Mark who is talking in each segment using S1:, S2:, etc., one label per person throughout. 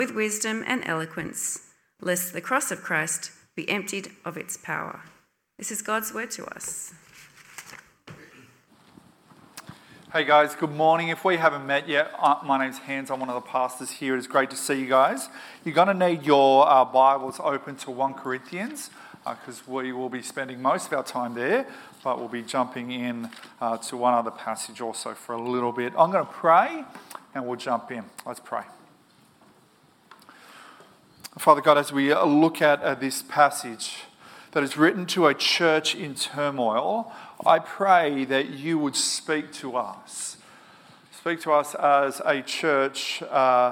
S1: with wisdom and eloquence, lest the cross of Christ be emptied of its power. This is God's word to us.
S2: Hey guys, good morning. If we haven't met yet, my name's Hans. I'm one of the pastors here. It's great to see you guys. You're going to need your Bibles open to 1 Corinthians because we will be spending most of our time there, but we'll be jumping in to one other passage also for a little bit. I'm going to pray and we'll jump in. Let's pray. Father God, as we look at this passage that is written to a church in turmoil, I pray that you would speak to us. Speak to us as a church.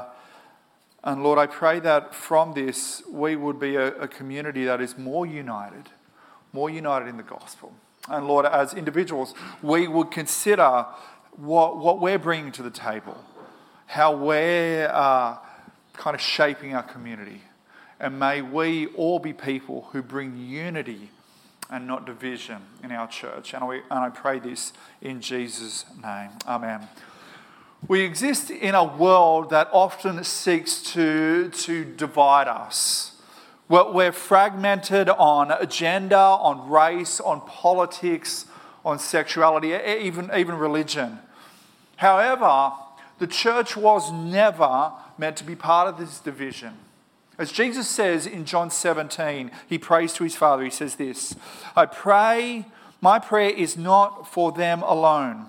S2: And Lord, I pray that from this we would be a community that is more united in the gospel. And Lord, as individuals, we would consider what we're bringing to the table, how we're kind of shaping our community. And may we all be people who bring unity and not division in our church. And I pray this in Jesus' name. Amen. We exist in a world that often seeks to divide us. We're fragmented on gender, on race, on politics, on sexuality, even religion. However, the church was never meant to be part of this division. As Jesus says in John 17, he prays to his Father. He says this, my prayer is not for them alone.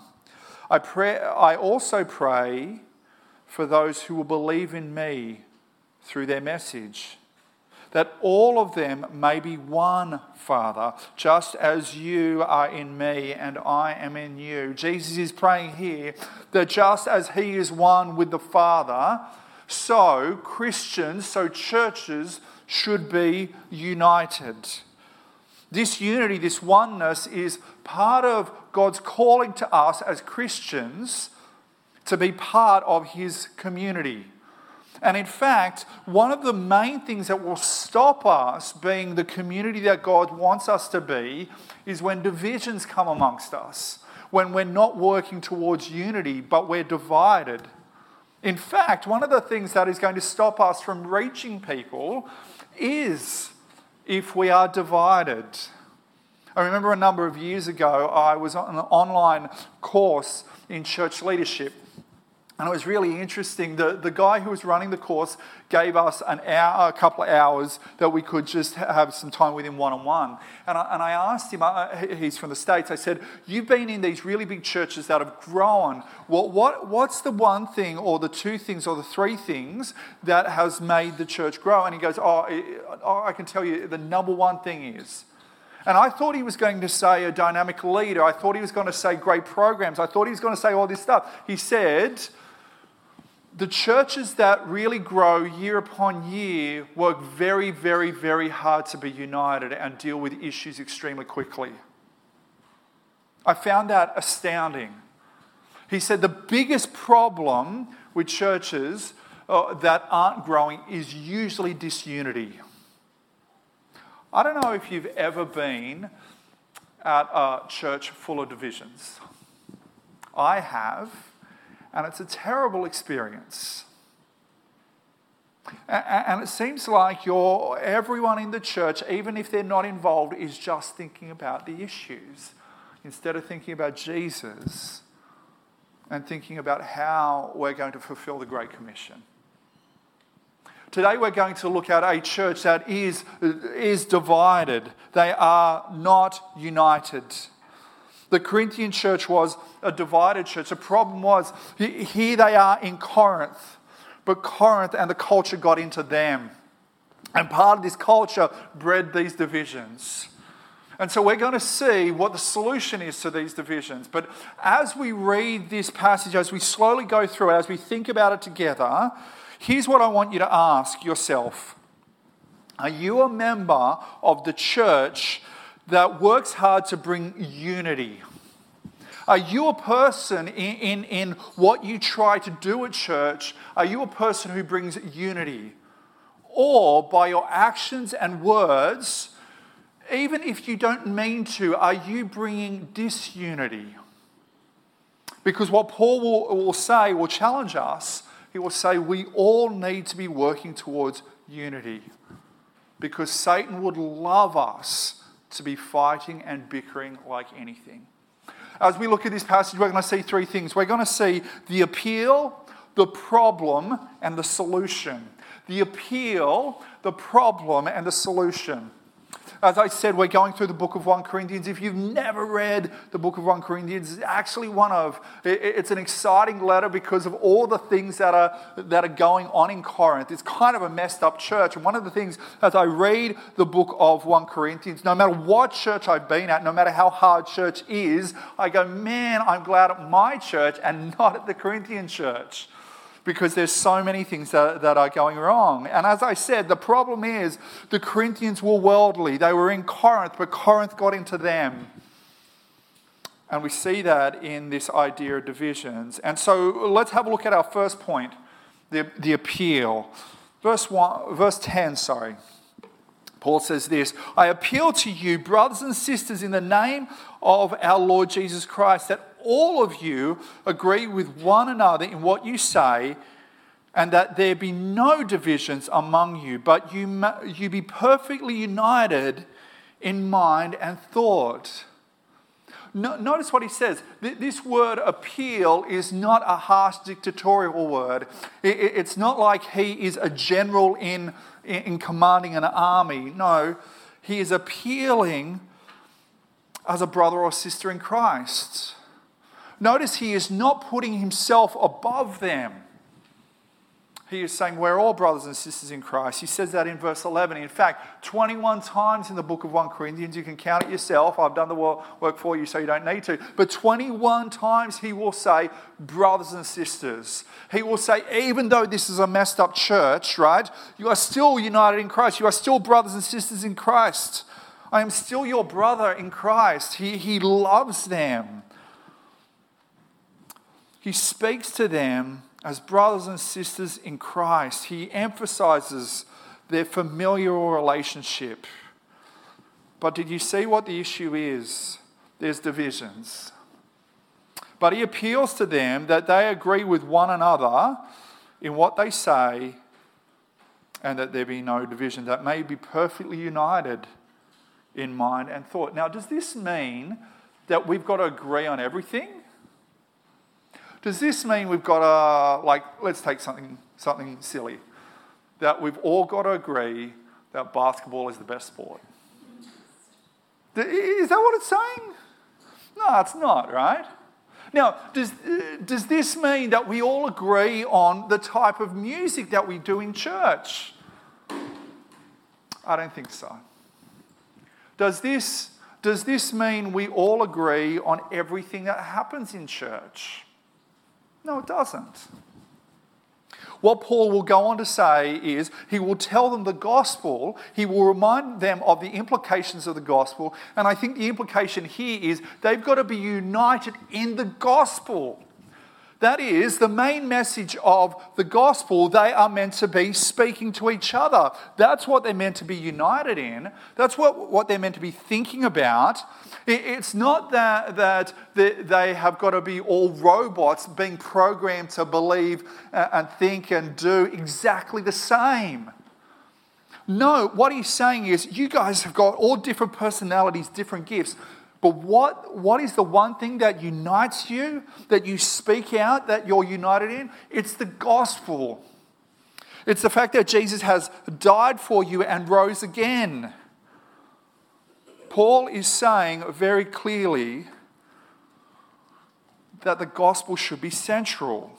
S2: I also pray for those who will believe in me through their message, that all of them may be one, Father, just as you are in me and I am in you. Jesus is praying here that just as he is one with the Father, so Christians, so churches should be united. This unity, this oneness is part of God's calling to us as Christians to be part of his community. And in fact, one of the main things that will stop us being the community that God wants us to be is when divisions come amongst us, when we're not working towards unity, but we're divided. In fact, one of the things that is going to stop us from reaching people is if we are divided. I remember a number of years ago, I was on an online course in church leadership. And it was really interesting. The guy who was running the course gave us a couple of hours that we could just have some time with him one-on-one. And I asked him, he's from the States, I said, you've been in these really big churches that have grown. What's the one thing or the two things or the three things that has made the church grow? And he goes, I can tell you the number one thing is. And I thought he was going to say a dynamic leader. I thought he was going to say great programs. I thought he was going to say all this stuff. He said, the churches that really grow year upon year work very, very, very hard to be united and deal with issues extremely quickly. I found that astounding. He said the biggest problem with churches that aren't growing is usually disunity. I don't know if you've ever been at a church full of divisions. I have. And it's a terrible experience. And it seems like everyone in the church, even if they're not involved, is just thinking about the issues instead of thinking about Jesus and thinking about how we're going to fulfill the Great Commission. Today we're going to look at a church that is divided. They are not united. The Corinthian church was a divided church. The problem was, here they are in Corinth, but Corinth and the culture got into them. And part of this culture bred these divisions. And so we're going to see what the solution is to these divisions. But as we read this passage, as we slowly go through it, as we think about it together, here's what I want you to ask yourself. Are you a member of the church that works hard to bring unity? Are you a person in what you try to do at church? Are you a person who brings unity? Or by your actions and words, even if you don't mean to, are you bringing disunity? Because what Paul will say, will challenge us He will say we all need to be working towards unity because Satan would love us to be fighting and bickering like anything. As we look at this passage, we're going to see three things. We're going to see the appeal, the problem, and the solution. The appeal, the problem, and the solution. As I said, we're going through the book of 1 Corinthians. If you've never read the book of 1 Corinthians, it's actually it's an exciting letter because of all the things that are going on in Corinth. It's kind of a messed up church. And one of the things, as I read the book of 1 Corinthians, no matter what church I've been at, no matter how hard church is, I go, man, I'm glad at my church and not at the Corinthian church. Because there's so many things that are going wrong. And as I said, the problem is the Corinthians were worldly. They were in Corinth, but Corinth got into them. And we see that in this idea of divisions. And so let's have a look at our first point, the appeal. Verse 10, Paul says this, I appeal to you, brothers and sisters, in the name of our Lord Jesus Christ, that all of you agree with one another in what you say, and that there be no divisions among you, but you be perfectly united in mind and thought. Notice what he says. This word appeal is not a harsh dictatorial word. It's not like he is a general in commanding an army. No, he is appealing as a brother or sister in Christ. Notice he is not putting himself above them. He is saying we're all brothers and sisters in Christ. He says that in verse 11. In fact, 21 times in the book of 1 Corinthians, you can count it yourself. I've done the work for you so you don't need to. But 21 times he will say brothers and sisters. He will say even though this is a messed up church, right? You are still united in Christ. You are still brothers and sisters in Christ. I am still your brother in Christ. He loves them. He speaks to them as brothers and sisters in Christ. He emphasizes their familial relationship. But did you see what the issue is? There's divisions. But he appeals to them that they agree with one another in what they say and that there be no division, that may be perfectly united in mind and thought. Now, does this mean that we've got to agree on everything? Does this mean we've got to, let's take something silly, that we've all got to agree that basketball is the best sport? Is that what it's saying? No, it's not, right? Now, does this mean that we all agree on the type of music that we do in church? I don't think so. Does this mean we all agree on everything that happens in church? No, it doesn't. What Paul will go on to say is he will tell them the gospel, he will remind them of the implications of the gospel, and I think the implication here is they've got to be united in the gospel. That is, the main message of the gospel, they are meant to be speaking to each other. That's what they're meant to be united in. That's what they're meant to be thinking about. It's not that they have got to be all robots being programmed to believe and think and do exactly the same. No, what he's saying is you guys have got all different personalities, different gifts. But what is the one thing that unites you, that you speak out, that you're united in? It's the gospel. It's the fact that Jesus has died for you and rose again. Paul is saying very clearly that the gospel should be central.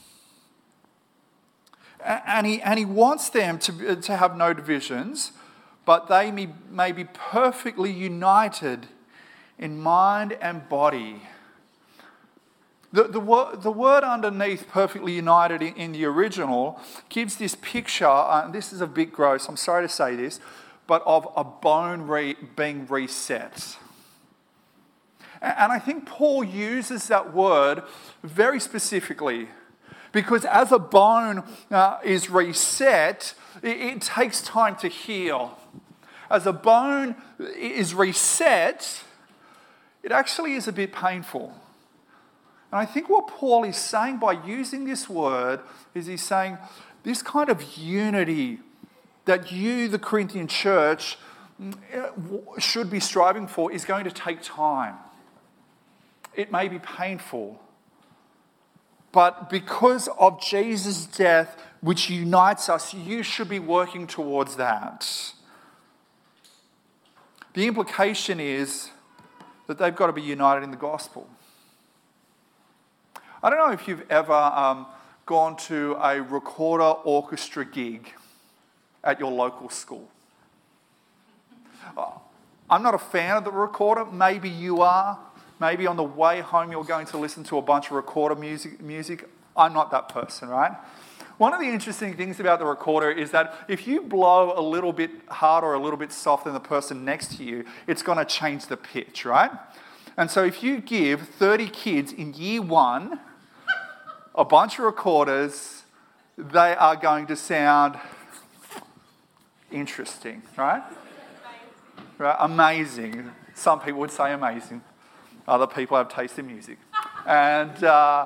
S2: And he wants them to have no divisions, but they may be perfectly united in mind and body. The word underneath perfectly united in the original gives this picture, and this is a bit gross, I'm sorry to say this, but of a bone being reset. And I think Paul uses that word very specifically because as a bone is reset, it takes time to heal. As a bone is reset, it actually is a bit painful. And I think what Paul is saying by using this word is he's saying this kind of unity that you, the Corinthian church, should be striving for is going to take time. It may be painful. But because of Jesus' death, which unites us, you should be working towards that. The implication is that they've got to be united in the gospel. I don't know if you've ever gone to a recorder orchestra gig at your local school. I'm not a fan of the recorder. Maybe you are. Maybe on the way home you're going to listen to a bunch of recorder music. I'm not that person, right? One of the interesting things about the recorder is that if you blow a little bit hard or a little bit soft than the person next to you, it's going to change the pitch, right? And so if you give 30 kids in year 1 a bunch of recorders, they are going to sound interesting, right? Right? Amazing. Some people would say amazing. Other people have taste in music. And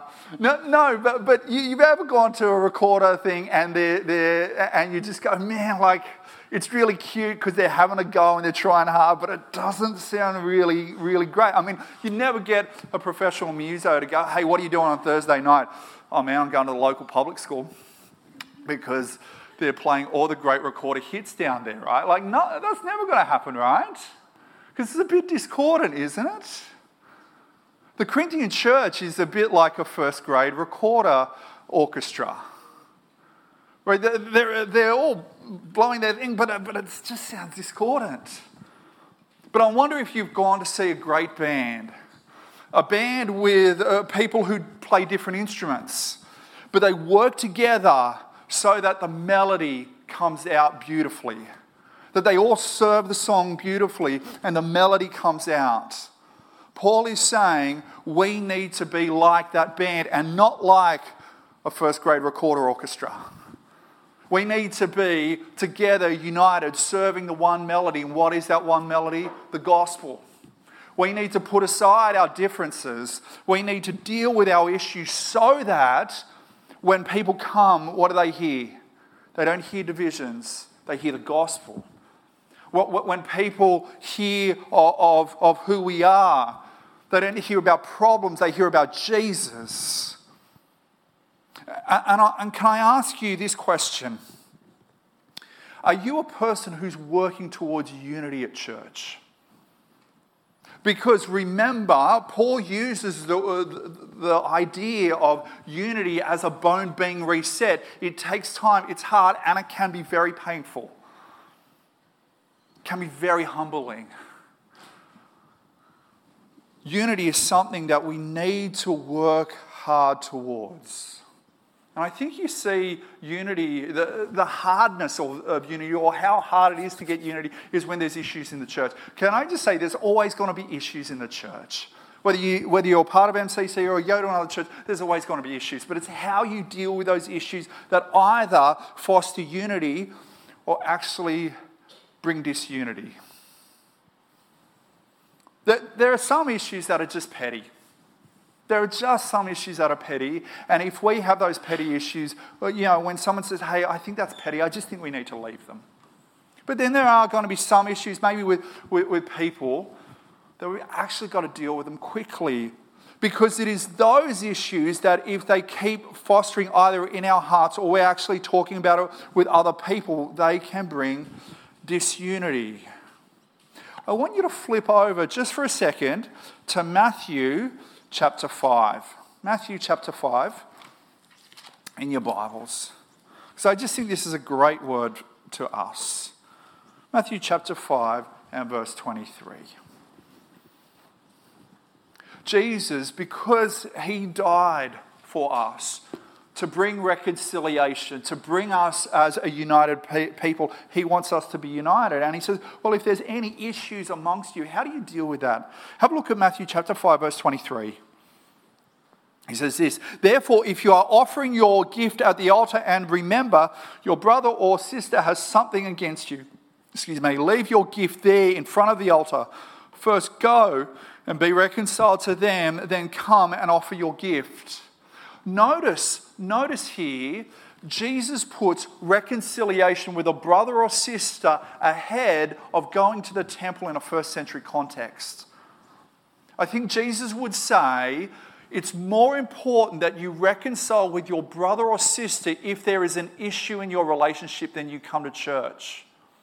S2: but you've ever gone to a recorder thing and and you just go, man, like it's really cute because they're having a go and they're trying hard, but it doesn't sound really, really great. I mean, you never get a professional muso to go, hey, what are you doing on Thursday night? Oh man, I'm going to the local public school because they're playing all the great recorder hits down there, right? Like, no, that's never going to happen, right? Because it's a bit discordant, isn't it? The Corinthian church is a bit like a first grade recorder orchestra. Right? They're all blowing their thing, but it just sounds discordant. But I wonder if you've gone to see a great band. A band with people who play different instruments. But they work together so that the melody comes out beautifully. That they all serve the song beautifully and the melody comes out. Paul is saying we need to be like that band and not like a first grade recorder orchestra. We need to be together, united, serving the one melody. And what is that one melody? The gospel. We need to put aside our differences. We need to deal with our issues so that when people come, what do they hear? They don't hear divisions. They hear the gospel. When people hear of who we are, they don't hear about problems, they hear about Jesus. And can I ask you this question? Are you a person who's working towards unity at church? Because remember, Paul uses the idea of unity as a bone being reset. It takes time, it's hard, and it can be very painful. It can be very humbling. Unity is something that we need to work hard towards. And I think you see unity, the hardness of unity, or how hard it is to get unity, is when there's issues in the church. Can I just say there's always going to be issues in the church. Whether you're part of MCC or you go to another church, there's always going to be issues. But it's how you deal with those issues that either foster unity or actually bring disunity. There are some issues that are just petty. There are just some issues that are petty. And if we have those petty issues, when someone says, hey, I think that's petty, I just think we need to leave them. But then there are going to be some issues, maybe with people, that we actually got to deal with them quickly. Because it is those issues that if they keep fostering either in our hearts or we're actually talking about it with other people, they can bring disunity. I want you to flip over just for a second to Matthew chapter 5. Matthew chapter 5 in your Bibles. So I just think this is a great word to us. Matthew chapter 5 and verse 23. Jesus, because he died for us, to bring reconciliation, to bring us as a united people. He wants us to be united. And he says, well, if there's any issues amongst you, how do you deal with that? Have a look at Matthew chapter 5, verse 23. He says this, therefore, if you are offering your gift at the altar and remember your brother or sister has something against you, leave your gift there in front of the altar. First go and be reconciled to them, then come and offer your gift. Notice here, Jesus puts reconciliation with a brother or sister ahead of going to the temple in a first century context. I think Jesus would say it's more important that you reconcile with your brother or sister if there is an issue in your relationship than you come to church.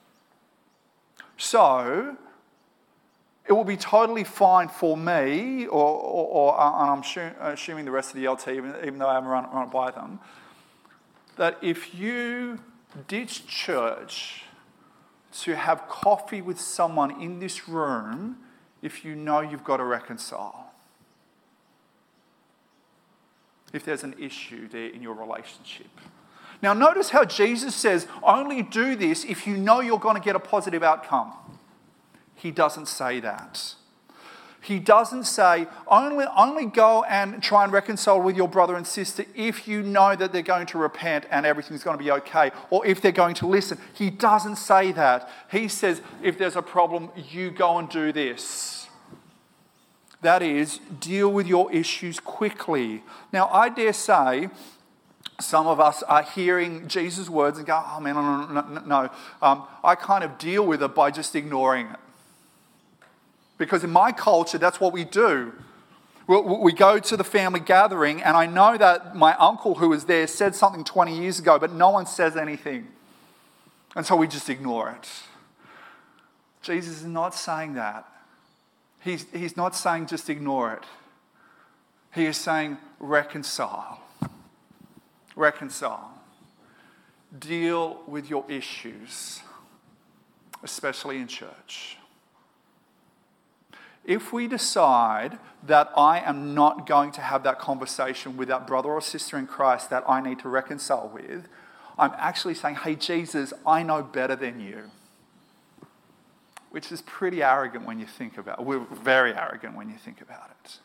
S2: So, it will be totally fine for me, and I'm assuming the rest of the LT, even though I haven't run it by them, that if you ditch church to have coffee with someone in this room, if you know you've got to reconcile. If there's an issue there in your relationship. Now notice how Jesus says, only do this if you know you're going to get a positive outcome. He doesn't say that. He doesn't say, only go and try and reconcile with your brother and sister if you know that they're going to repent and everything's going to be okay, or if they're going to listen. He doesn't say that. He says, if there's a problem, you go and do this. That is, deal with your issues quickly. Now, I dare say some of us are hearing Jesus' words and go, oh man, no. I kind of deal with it by just ignoring it. Because in my culture, that's what we do. We go to the family gathering, and I know that my uncle who was there said something 20 years ago, but no one says anything. And so we just ignore it. Jesus is not saying that. He's not saying just ignore it. He is saying reconcile. Reconcile. Deal with your issues, especially in church. If we decide that I am not going to have that conversation with that brother or sister in Christ that I need to reconcile with, I'm actually saying, hey, Jesus, I know better than you. Which is pretty arrogant when you think about it. We're very arrogant when you think about it.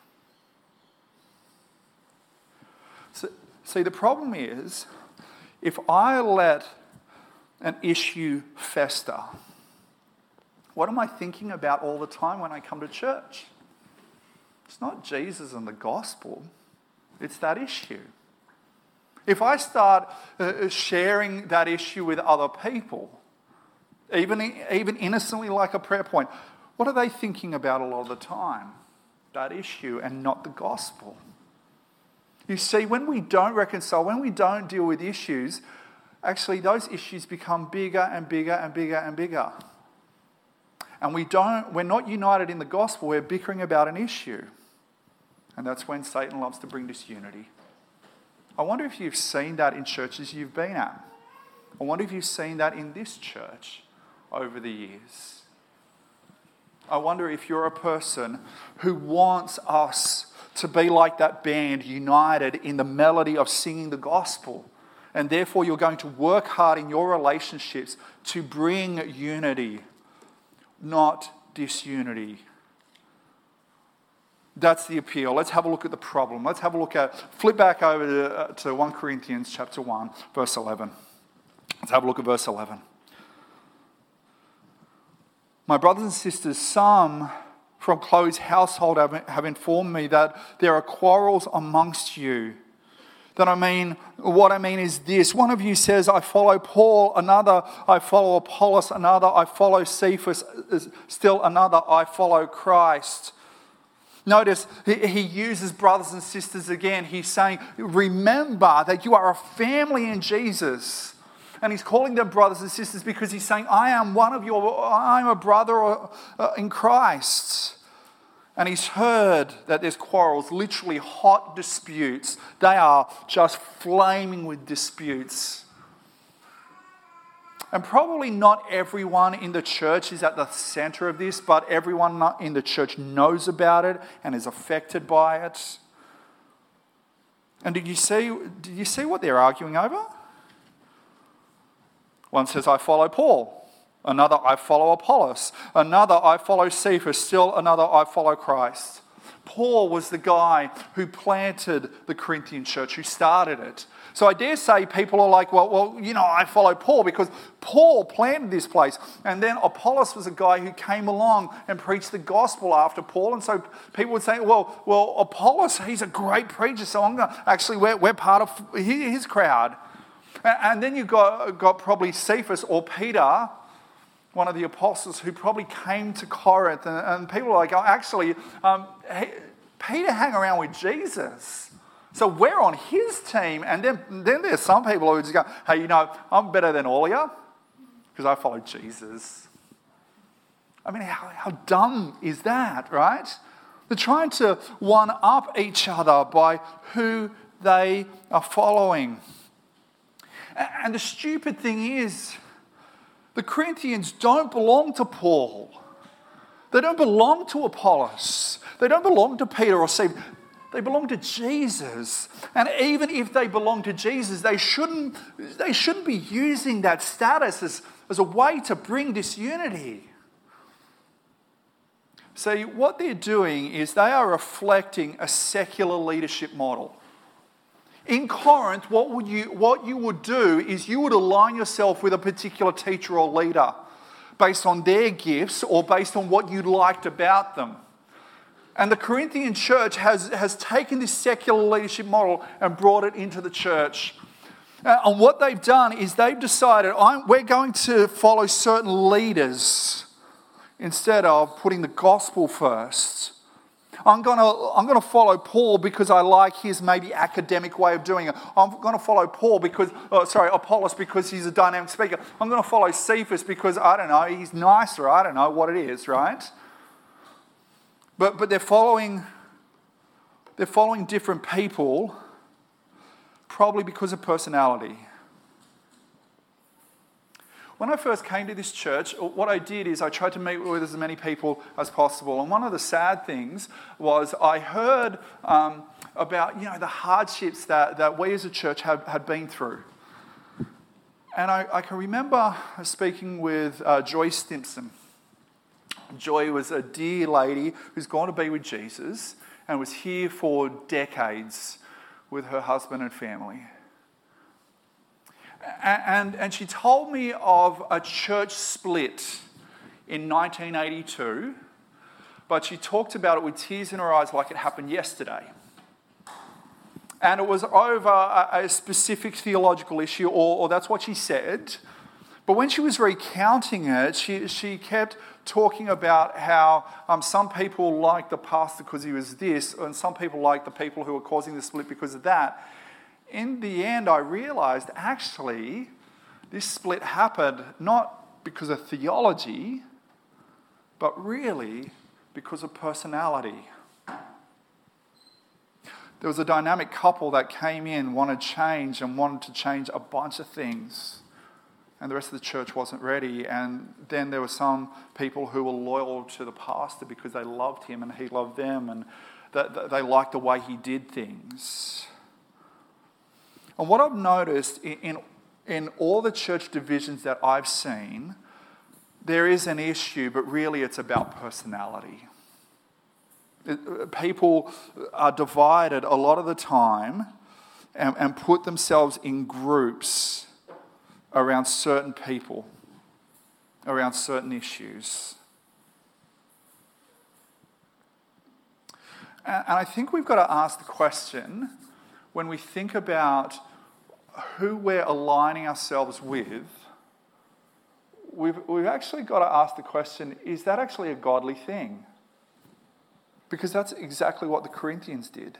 S2: So, see, the problem is, if I let an issue fester, what am I thinking about all the time when I come to church? It's not Jesus and the gospel. It's that issue. If I start sharing that issue with other people, even innocently like a prayer point, what are they thinking about a lot of the time? That issue and not the gospel. You see, when we don't reconcile, when we don't deal with issues, actually those issues become bigger and bigger and bigger and bigger. And we're not united in the gospel, we're bickering about an issue. And that's when Satan loves to bring disunity. I wonder if you've seen that in churches you've been at. I wonder if you've seen that in this church over the years. I wonder if you're a person who wants us to be like that band, united in the melody of singing the gospel. And therefore you're going to work hard in your relationships to bring unity, not disunity. That's the appeal. Let's have a look at the problem. Flip back over to 1 Corinthians chapter 1, verse 11. Let's have a look at verse 11. My brothers and sisters, some from Chloe's household have informed me that there are quarrels amongst you. What I mean is this. One of you says, I follow Paul. Another, I follow Apollos. Another, I follow Cephas. Still another, I follow Christ. Notice, he uses brothers and sisters again. He's saying, remember that you are a family in Jesus. And he's calling them brothers and sisters because he's saying, I'm a brother in Christ. And he's heard that there's quarrels, literally hot disputes. They are just flaming with disputes. And probably not everyone in the church is at the center of this, but everyone in the church knows about it and is affected by it. And did you see what they're arguing over? One says, I follow Paul. Another, I follow Apollos. Another, I follow Cephas. Still another, I follow Christ. Paul was the guy who planted the Corinthian church, who started it. So I dare say people are like, well, I follow Paul because Paul planted this place. And then Apollos was a guy who came along and preached the gospel after Paul. And so people would say, well, Apollos, he's a great preacher, so we're part of his crowd. And then you've got probably Cephas or Peter, one of the apostles, who probably came to Corinth. And people are like, Peter hung around with Jesus. So we're on his team. And then there's some people who just go, hey, I'm better than all of you because I follow Jesus. I mean, how dumb is that, right? They're trying to one-up each other by who they are following. And the stupid thing is, the Corinthians don't belong to Paul. They don't belong to Apollos. They don't belong to Peter or Stephen. They belong to Jesus. And even if they belong to Jesus, they shouldn't be using that status as a way to bring disunity. See, what they're doing is they are reflecting a secular leadership model. In Corinth, what you would do is you would align yourself with a particular teacher or leader based on their gifts or based on what you liked about them. And the Corinthian church has taken this secular leadership model and brought it into the church. And what they've done is they've decided, we're going to follow certain leaders instead of putting the gospel first. I'm going to follow Paul because I like his maybe academic way of doing it. I'm going to follow Apollos because he's a dynamic speaker. I'm going to follow Cephas because, I don't know, he's nicer. I don't know what it is, right? But they're following different people, probably because of personality. When I first came to this church, what I did is I tried to meet with as many people as possible. And one of the sad things was I heard about the hardships that we as a church had been through. And I can remember speaking with Joy Stimson. Joy was a dear lady who's gone to be with Jesus and was here for decades with her husband and family. And she told me of a church split in 1982, but she talked about it with tears in her eyes like it happened yesterday. And it was over a specific theological issue, or that's what she said. But when she was recounting it, she kept talking about how some people liked the pastor because he was this, and some people liked the people who were causing the split because of that. In the end, I realised actually this split happened not because of theology, but really because of personality. There was a dynamic couple that came in, wanted change and wanted to change a bunch of things. And the rest of the church wasn't ready. And then there were some people who were loyal to the pastor because they loved him and he loved them and they liked the way he did things. And what I've noticed in all the church divisions that I've seen, there is an issue, but really it's about personality. People are divided a lot of the time and put themselves in groups around certain people, around certain issues. And I think we've got to ask the question, when we think about who we're aligning ourselves with, we've actually got to ask the question, is that actually a godly thing? Because that's exactly what the Corinthians did.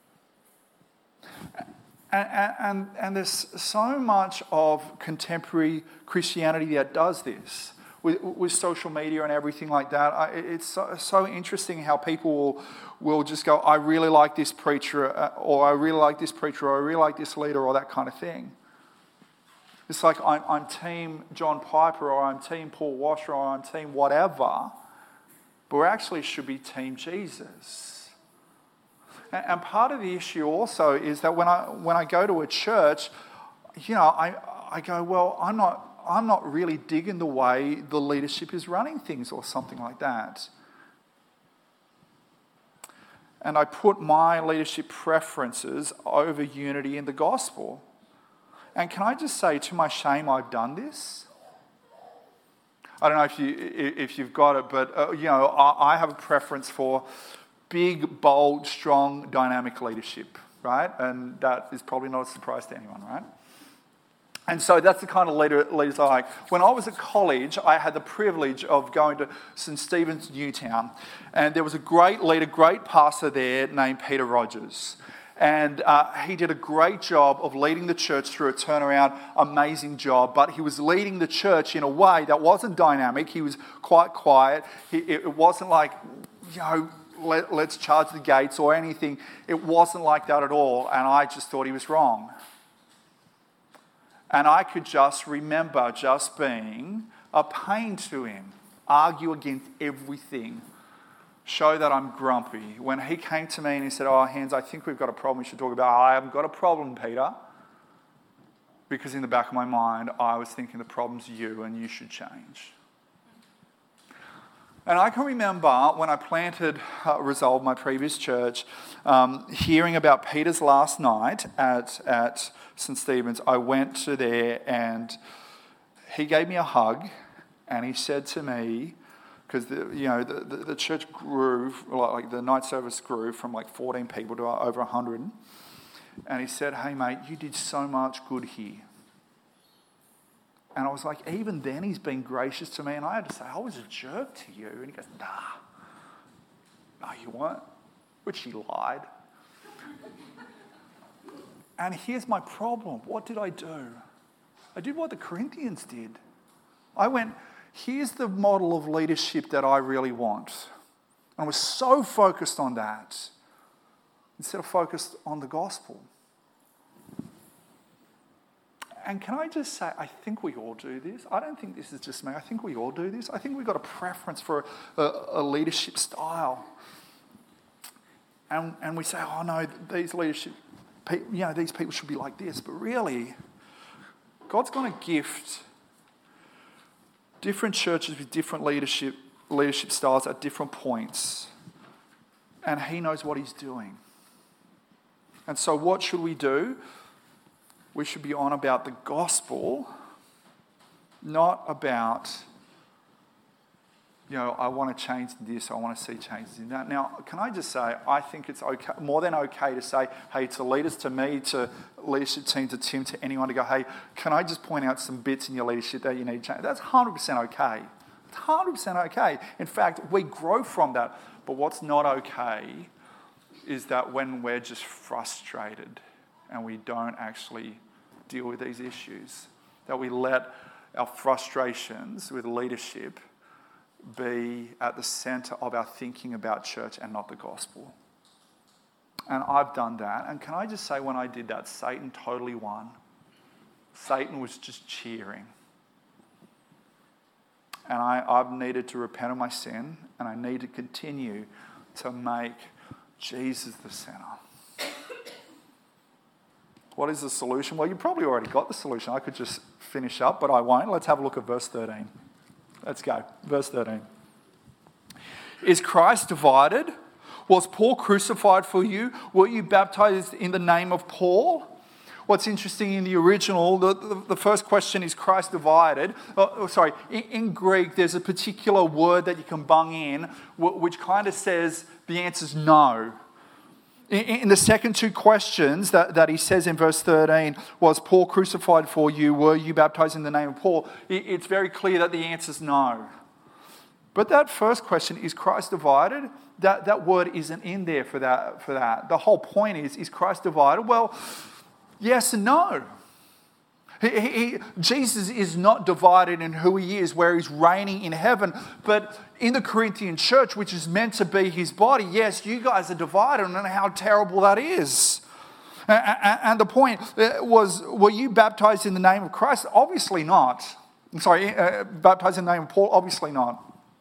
S2: And there's so much of contemporary Christianity that does this with social media and everything like that. It's so interesting how people will just go, I really like this preacher, or I really like this preacher, or I really like this leader, or that kind of thing. It's like I'm team John Piper, or I'm team Paul Washer, or I'm team whatever, but we actually should be team Jesus. And part of the issue also is that when I go to a church, I go, well, I'm not really digging the way the leadership is running things or something like that. And I put my leadership preferences over unity in the gospel. And can I just say, to my shame, I've done this. I don't know if you've got it, but I have a preference for big, bold, strong, dynamic leadership, right? And that is probably not a surprise to anyone, right? And so that's the kind of leaders I like. When I was at college, I had the privilege of going to St. Stephen's Newtown. And there was a great leader, great pastor there named Peter Rogers. And he did a great job of leading the church through a turnaround, amazing job. But he was leading the church in a way that wasn't dynamic. He was quite quiet. It wasn't like, let's charge the gates or anything. It wasn't like that at all. And I just thought he was wrong. And I could just remember just being a pain to him, argue against everything, show that I'm grumpy. When he came to me and he said, Hans, I think we've got a problem we should talk about. I haven't got a problem, Peter. Because in the back of my mind, I was thinking the problem's you and you should change. And I can remember when I planted Resolve, my previous church, hearing about Peter's last night at St. Stephen's. I went to there and he gave me a hug and he said to me, because the church grew, like the night service grew from like 14 people to over 100. And he said, hey mate, you did so much good here. And I was like, even then he's been gracious to me. And I had to say, I was a jerk to you. And he goes, no, you weren't. Which he lied. And here's my problem. What did I do? I did what the Corinthians did. I went, here's the model of leadership that I really want. And I was so focused on that instead of focused on the gospel. And can I just say, I think we all do this. I don't think this is just me. I think we all do this. I think we've got a preference for a leadership style. And we say, oh no, these people should be like this. But really, God's going to gift different churches with different leadership styles at different points. And he knows what he's doing. And so what should we do? We should be on about the gospel, not about, I want to change this, I want to see changes in that. Now, can I just say, I think it's okay, more than okay to say, hey, to leaders, to me, to leadership team, to Tim, to anyone to go, hey, can I just point out some bits in your leadership that you need to change? That's 100% okay. It's 100% okay. In fact, we grow from that. But what's not okay is that when we're just frustrated and we don't actually deal with these issues, that we let our frustrations with leadership be at the centre of our thinking about church and not the gospel. And I've done that. And can I just say, when I did that, Satan totally won. Satan was just cheering. And I've needed to repent of my sin, and I need to continue to make Jesus the centre. What is the solution? Well, you probably already got the solution. I could just finish up, but I won't. Let's have a look at verse 13. Let's go. Verse 13. Is Christ divided? Was Paul crucified for you? Were you baptized in the name of Paul? What's interesting in the original, the first question is Christ divided? In Greek, there's a particular word that you can bung in, which kind of says the answer's no. In the second two questions that he says in verse 13, was Paul crucified for you? Were you baptized in the name of Paul? It's very clear that the answer's no. But that first question, is Christ divided? That word isn't in there for that. The whole point is Christ divided? Well, yes and no. Jesus is not divided in who he is, where he's reigning in heaven. But in the Corinthian church, which is meant to be his body, yes, you guys are divided, and how terrible that is. And the point was, were you baptized in the name of Christ? Obviously not. Baptized in the name of Paul? Obviously not.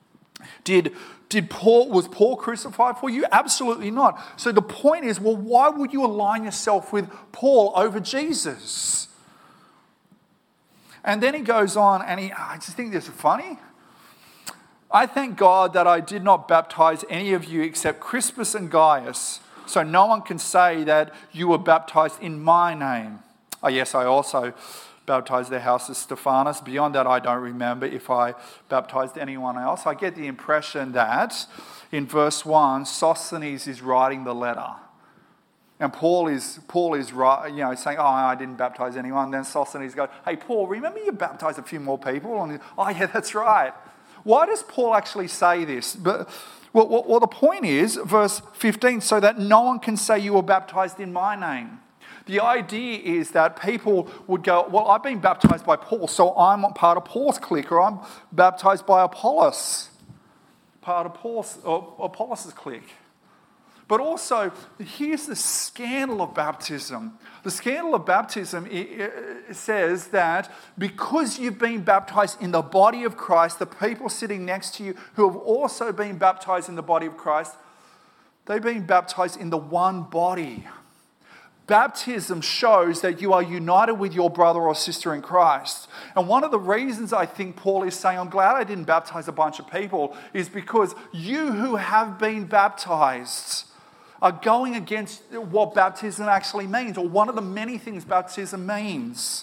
S2: Was Paul crucified for you? Absolutely not. So the point is, well, why would you align yourself with Paul over Jesus? And then he goes on, and I just think this is funny. I thank God that I did not baptize any of you except Crispus and Gaius, so no one can say that you were baptized in my name. Oh yes, I also baptized the house of Stephanas. Beyond that, I don't remember if I baptized anyone else. I get the impression that in verse 1, Sosthenes is writing the letter. And Paul is saying, oh, I didn't baptize anyone. Then Sosthenes goes, hey, Paul, remember you baptized a few more people? And oh, yeah, that's right. Why does Paul actually say this? Well, the point is, verse 15, so that no one can say you were baptized in my name. The idea is that people would go, well, I've been baptized by Paul, so I'm part of Paul's clique, or I'm baptized by Apollos, part of Apollos' clique. But also, here's the scandal of baptism. The scandal of baptism it says that because you've been baptized in the body of Christ, the people sitting next to you who have also been baptized in the body of Christ, they've been baptized in the one body. Baptism shows that you are united with your brother or sister in Christ. And one of the reasons I think Paul is saying, I'm glad I didn't baptize a bunch of people, is because you who have been baptized are going against what baptism actually means, or one of the many things baptism means.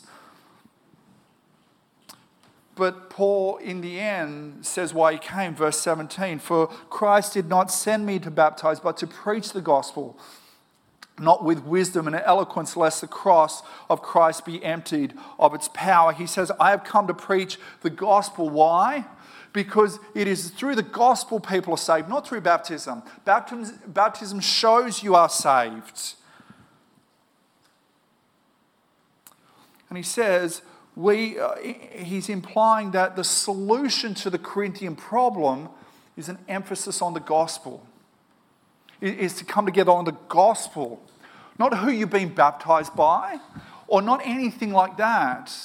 S2: But Paul, in the end, says why he came, verse 17, for Christ did not send me to baptize, but to preach the gospel, not with wisdom and eloquence, lest the cross of Christ be emptied of its power. He says, I have come to preach the gospel. Why? Because it is through the gospel people are saved, not through baptism. Baptism shows you are saved. And he says, he's implying that the solution to the Corinthian problem is an emphasis on the gospel. It is to come together on the gospel, not who you've been baptized by, or not anything like that.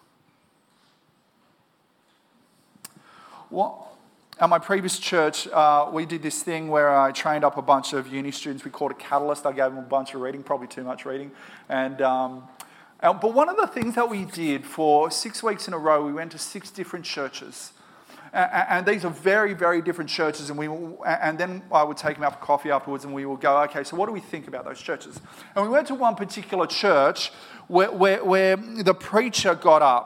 S2: Well, at my previous church, we did this thing where I trained up a bunch of uni students. We called it Catalyst. I gave them a bunch of reading, probably too much reading. But one of the things that we did for 6 weeks in a row, we went to 6 different churches. And these are very, very different churches. And then I would take them out for coffee afterwards and we would go, okay, so what do we think about those churches? And we went to one particular church where the preacher got up.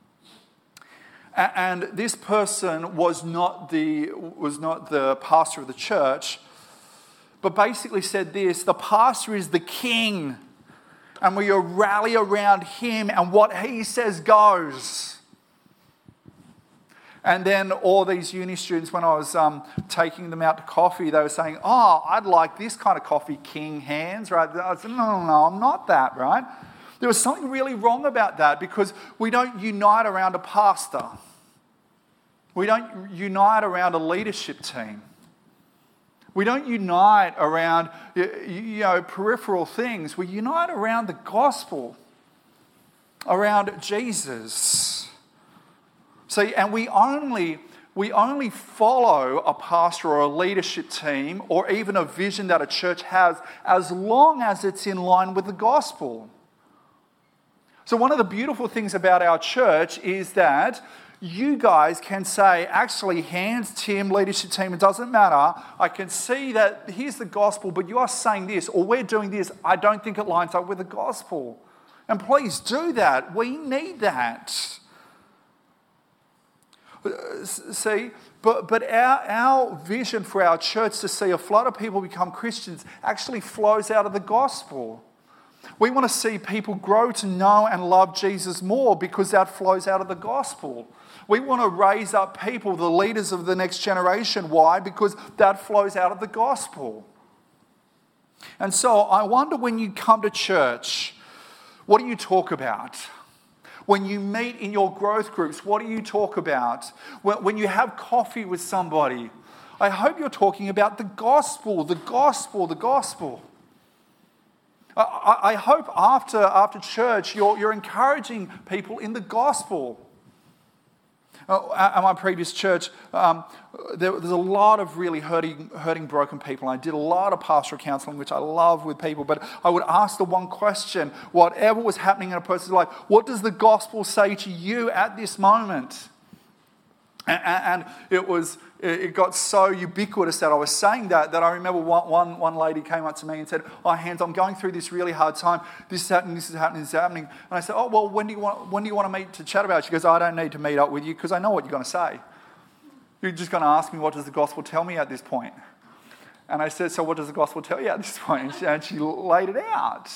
S2: And this person was not the pastor of the church, but basically said this: the pastor is the king, and we rally around him, and what he says goes. And then all these uni students, when I was taking them out to coffee, they were saying, oh, I'd like this kind of coffee, king hands, right? I said, no, I'm not that, right? There was something really wrong about that because we don't unite around a pastor. We don't unite around a leadership team. We don't unite around peripheral things. We unite around the gospel, around Jesus. See, and we only follow a pastor or a leadership team or even a vision that a church has as long as it's in line with the gospel. So one of the beautiful things about our church is that you guys can say, actually, Hans, Tim, leadership team, it doesn't matter. I can see that here's the gospel, but you are saying this, or we're doing this. I don't think it lines up with the gospel. And please do that. We need that. See, but our vision for our church to see a flood of people become Christians actually flows out of the gospel. We want to see people grow to know and love Jesus more because that flows out of the gospel. We want to raise up people, the leaders of the next generation. Why? Because that flows out of the gospel. And so I wonder, when you come to church, what do you talk about? When you meet in your growth groups, what do you talk about? When you have coffee with somebody, I hope you're talking about the gospel, the gospel, the gospel. I hope after church you're encouraging people in the gospel. At my previous church, there's a lot of really hurting, broken people. I did a lot of pastoral counselling, which I love with people, but I would ask the one question, whatever was happening in a person's life, what does the gospel say to you at this moment? And it got so ubiquitous that I was saying that I remember one lady came up to me and said, "Oh, Hans, I'm going through this really hard time. This is happening, this is happening, this is happening." And I said, "Oh, well, when do you want to meet to chat about it?" She goes, "I don't need to meet up with you because I know what you're going to say. You're just going to ask me, what does the gospel tell me at this point?" And I said, "So what does the gospel tell you at this point?" And she laid it out.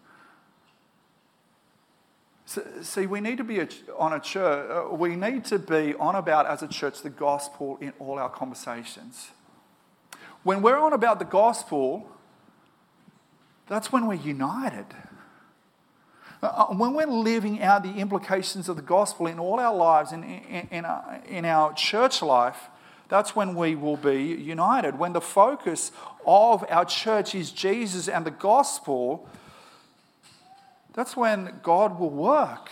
S2: See, we need to be on a church. We need to be on about as a church the gospel in all our conversations. When we're on about the gospel, that's when we're united. When we're living out the implications of the gospel in all our lives, in our church life, that's when we will be united. When the focus of our church is Jesus and the gospel, that's when God will work.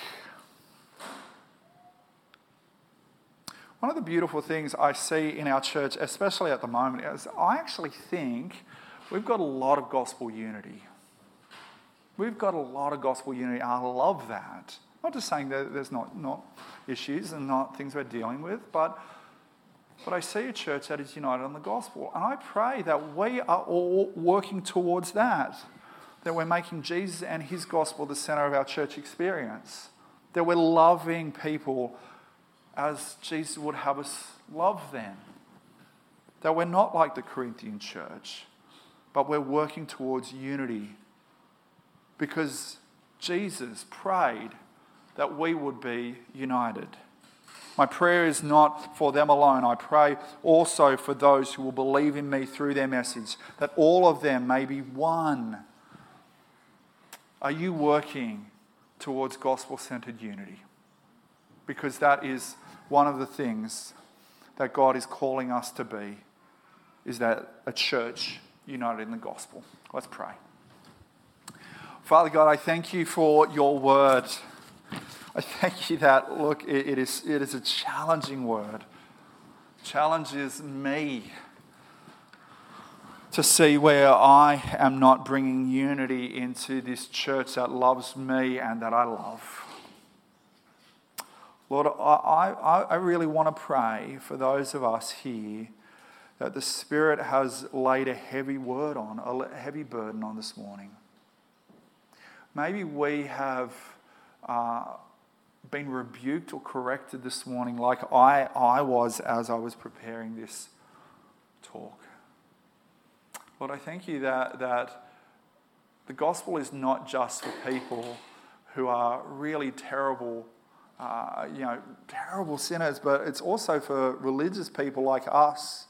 S2: One of the beautiful things I see in our church, especially at the moment, is I actually think we've got a lot of gospel unity. We've got a lot of gospel unity. I love that. Not just saying that there's not issues and not things we're dealing with, but I see a church that is united on the gospel. And I pray that we are all working towards that we're making Jesus and his gospel the center of our church experience, that we're loving people as Jesus would have us love them, that we're not like the Corinthian church, but we're working towards unity because Jesus prayed that we would be united. My prayer is not for them alone. I pray also for those who will believe in me through their message, that all of them may be one. Are you working towards gospel-centered unity? Because that is one of the things that God is calling us to be, is that a church united in the gospel. Let's pray. Father God, I thank you for your word. I thank you that, look, it is a challenging word. Challenges me to see where I am not bringing unity into this church that loves me and that I love. Lord, I really want to pray for those of us here that the Spirit has laid a heavy burden on this morning. Maybe we have been rebuked or corrected this morning like I was as I was preparing this talk. Lord, I thank you that the gospel is not just for people who are really terrible, terrible sinners, but it's also for religious people like us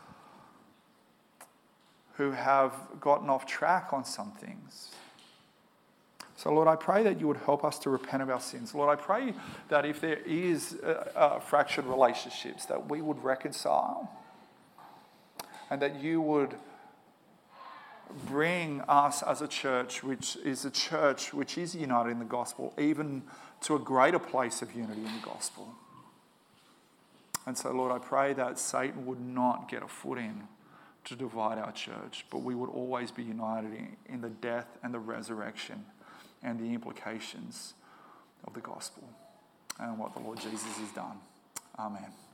S2: who have gotten off track on some things. So, Lord, I pray that you would help us to repent of our sins. Lord, I pray that if there is fractured relationships, that we would reconcile and that you would bring us as a church which is united in the gospel, even to a greater place of unity in the gospel. And so, Lord, I pray that Satan would not get a foot in to divide our church, but we would always be united in the death and the resurrection and the implications of the gospel and what the Lord Jesus has done. Amen.